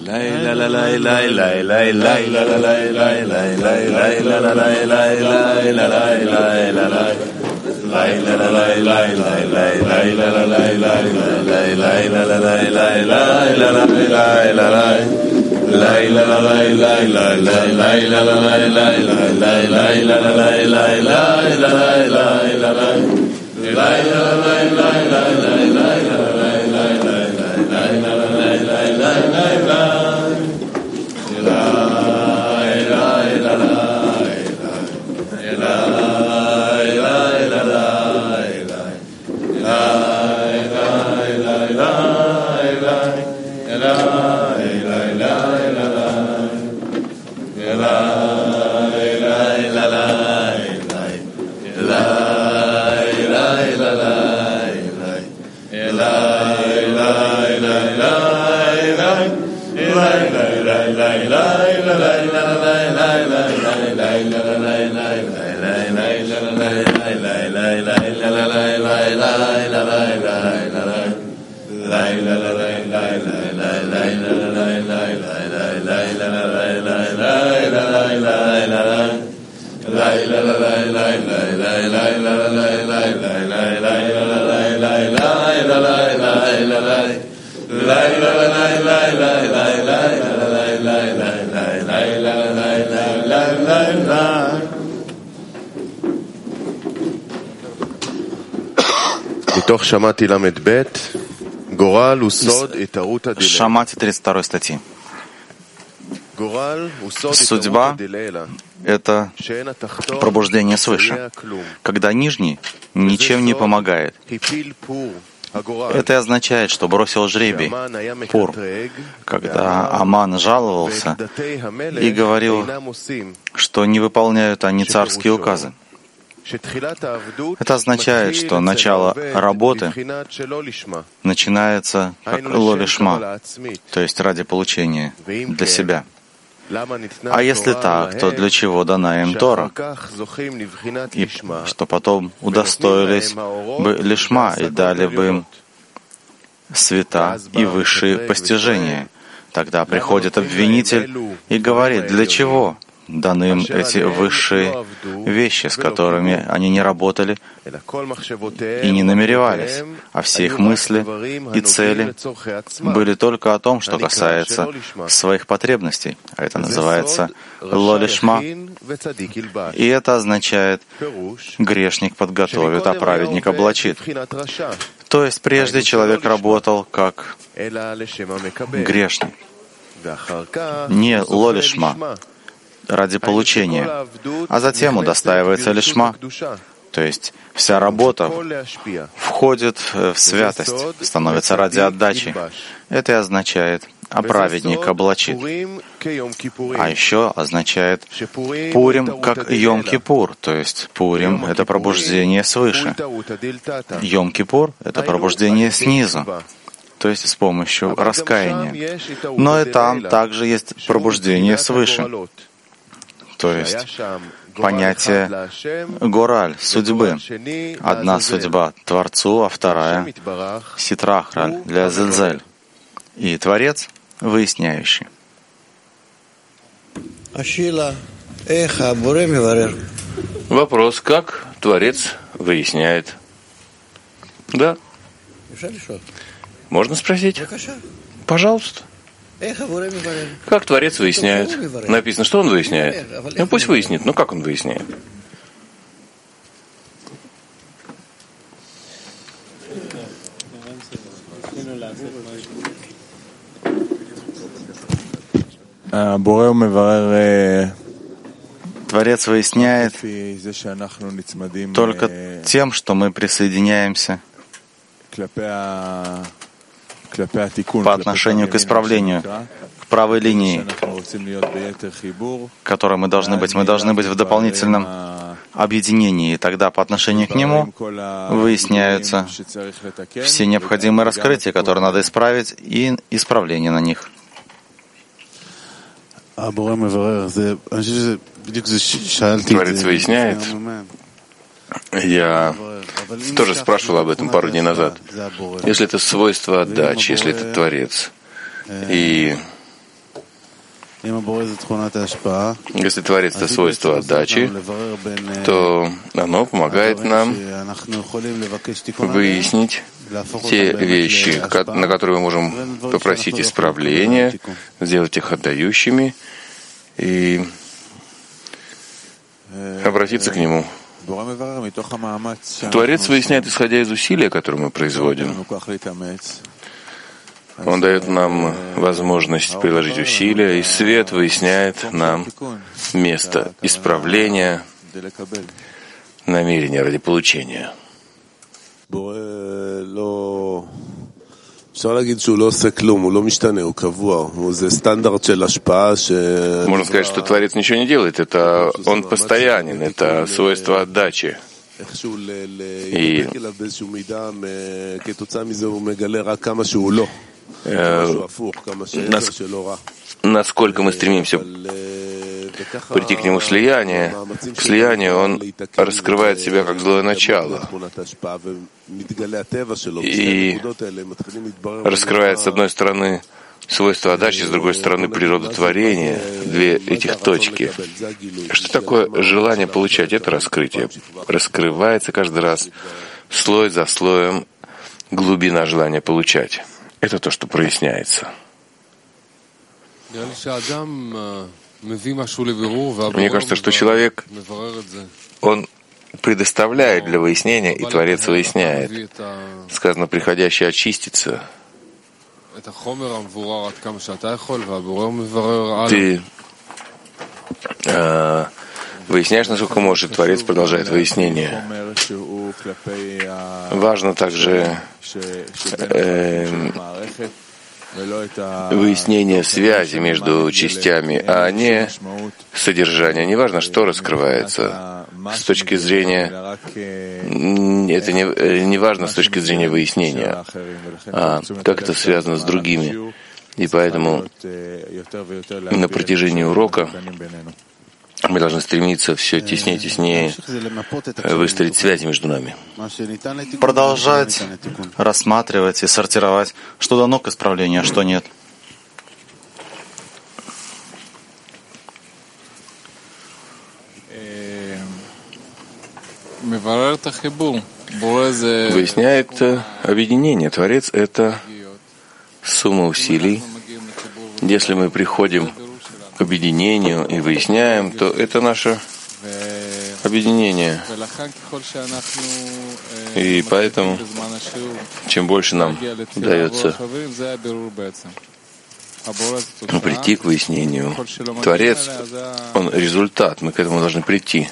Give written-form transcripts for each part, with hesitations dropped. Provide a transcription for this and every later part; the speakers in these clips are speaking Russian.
Шамати 32 статьи. Судьба — это пробуждение свыше, когда нижний ничем не помогает. Это означает, что бросил жребий, Пур, когда Аман жаловался и говорил, что не выполняют они царские указы. Это означает, что начало работы начинается как ло-лишма, то есть ради получения для себя. А если так, то для чего дана им Тора? И что потом удостоились бы лишма и дали бы им света и высшие постижения. Тогда приходит обвинитель и говорит, для чего даны им эти высшие вещи, с которыми они не работали и не намеревались, а все их мысли и цели были только о том, что касается своих потребностей. А это называется ло-лишма. И это означает, грешник подготовит, а праведник облачит. То есть прежде человек работал как грешник, не ло-лишма, ради получения, а затем удостаивается лишма, то есть вся работа входит в святость, становится ради отдачи. Это и означает, а праведник облачит. А еще означает Пурим как Йом-Кипур, то есть Пурим — это пробуждение свыше. Йом-Кипур — это пробуждение снизу, то есть с помощью раскаяния. Но и там также есть пробуждение свыше, то есть понятие гораль, судьбы. Одна судьба Творцу, а вторая ситрахраль для зельзель. И Творец выясняющий. Вопрос, как Творец выясняет? Да. Можно спросить? Пожалуйста. Как Творец выясняет? Написано, что он выясняет. Ну пусть выяснит, но как он выясняет? Творец выясняет только тем, что мы присоединяемся по отношению к исправлению, к правой линии, которой мы должны быть. Мы должны быть в дополнительном объединении, и тогда по отношению к нему выясняются все необходимые раскрытия, которые надо исправить, и исправление на них. Творец выясняет. Я тоже спрашивал об этом пару дней назад. Если это свойство отдачи, если это Творец, и Если Творец — это свойство отдачи, то оно помогает нам выяснить те вещи, на которые мы можем попросить исправления, сделать их отдающими и обратиться к Нему. Творец выясняет, исходя из усилия, которые мы производим. Он дает нам возможность приложить усилия, и свет выясняет нам место исправления намерения ради получения. Можно сказать, что Творец ничего не делает, это он постоянен, это свойство отдачи. И насколько мы стремимся прийти к нему к слиянию, он раскрывает себя как злое начало. И раскрывает с одной стороны свойства отдачи, с другой стороны природу творения, две этих точки. Что такое желание получать? Это раскрытие. Раскрывается каждый раз слой за слоем глубина желания получать. Это то, что проясняется. Мне кажется, что человек, он предоставляет для выяснения, и Творец выясняет. Сказано, приходящий очистится. Ты выясняешь, насколько можешь, и Творец продолжает выяснение. Важно также выяснение связи между частями, а не содержание. Не важно, что раскрывается. С точки зрения... Это не важно с точки зрения выяснения, а как это связано с другими. И поэтому на протяжении урока мы должны стремиться все теснее и теснее выстроить связи между нами. Продолжать рассматривать и сортировать, что дано к исправлению, а что нет. Выясняет объединение. Творец — это сумма усилий. Если мы приходим к объединению и выясняем, то это наше объединение. И поэтому, чем больше нам удается прийти к выяснению, Творец, он результат, мы к этому должны прийти.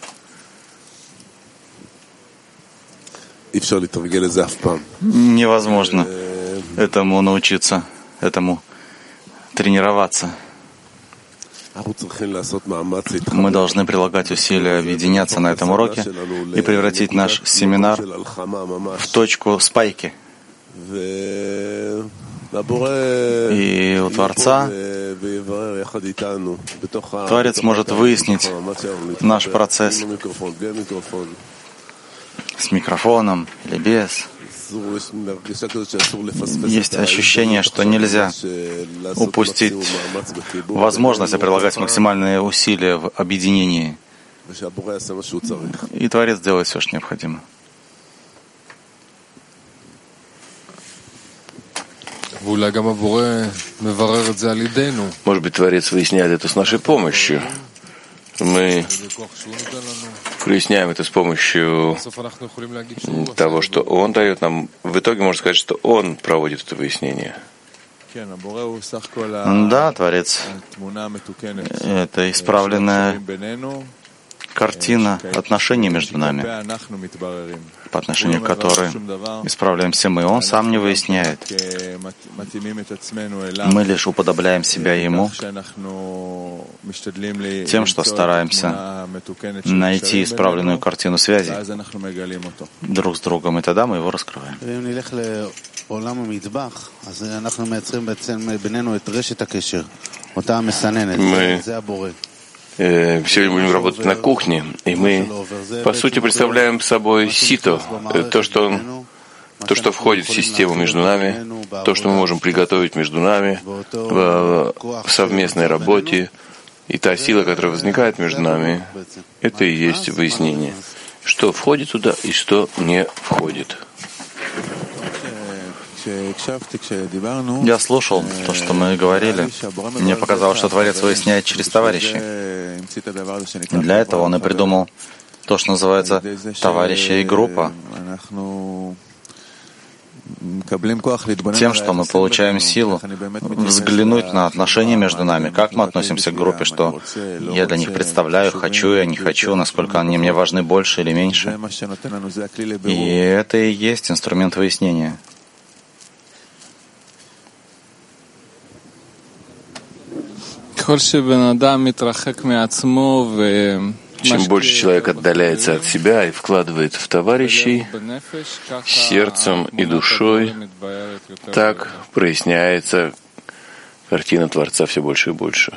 Невозможно этому научиться, этому тренироваться. Мы должны прилагать усилия объединяться на этом уроке и превратить наш семинар в точку спайки. И у Творца Творец может выяснить наш процесс с микрофоном или без. Есть ощущение, что нельзя упустить возможность прилагать максимальные усилия в объединении. И Творец делает все, что необходимо. Может быть, Творец выясняет это с нашей помощью. Мы проясняем это с помощью того, что Он дает нам. В итоге можно сказать, что Он проводит это выяснение. Да, Творец — это исправленная картина отношений между нами, по отношению к которой исправляемся мы. Он сам не выясняет. Мы лишь уподобляем себя Ему тем, что стараемся найти исправленную картину связи друг с другом, и тогда мы его раскрываем. Мы сегодня будем работать на кухне, и мы, по сути, представляем собой сито, то, что Он То, что входит в систему между нами, то, что мы можем приготовить между нами в совместной работе, и та сила, которая возникает между нами, это и есть выяснение, что входит туда и что не входит. Я слушал то, что мы говорили. Мне показалось, что Творец выясняет через товарищей. Для этого он и придумал то, что называется товарищи и группа. Тем, что мы получаем силу взглянуть на отношения между нами, как мы относимся к группе, что я для них представляю, хочу я, не хочу, насколько они мне важны больше или меньше. И это и есть инструмент выяснения. Чем больше человек отдаляется от себя и вкладывает в товарищей сердцем и душой, так проясняется картина Творца все больше и больше.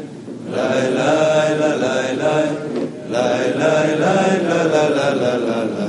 La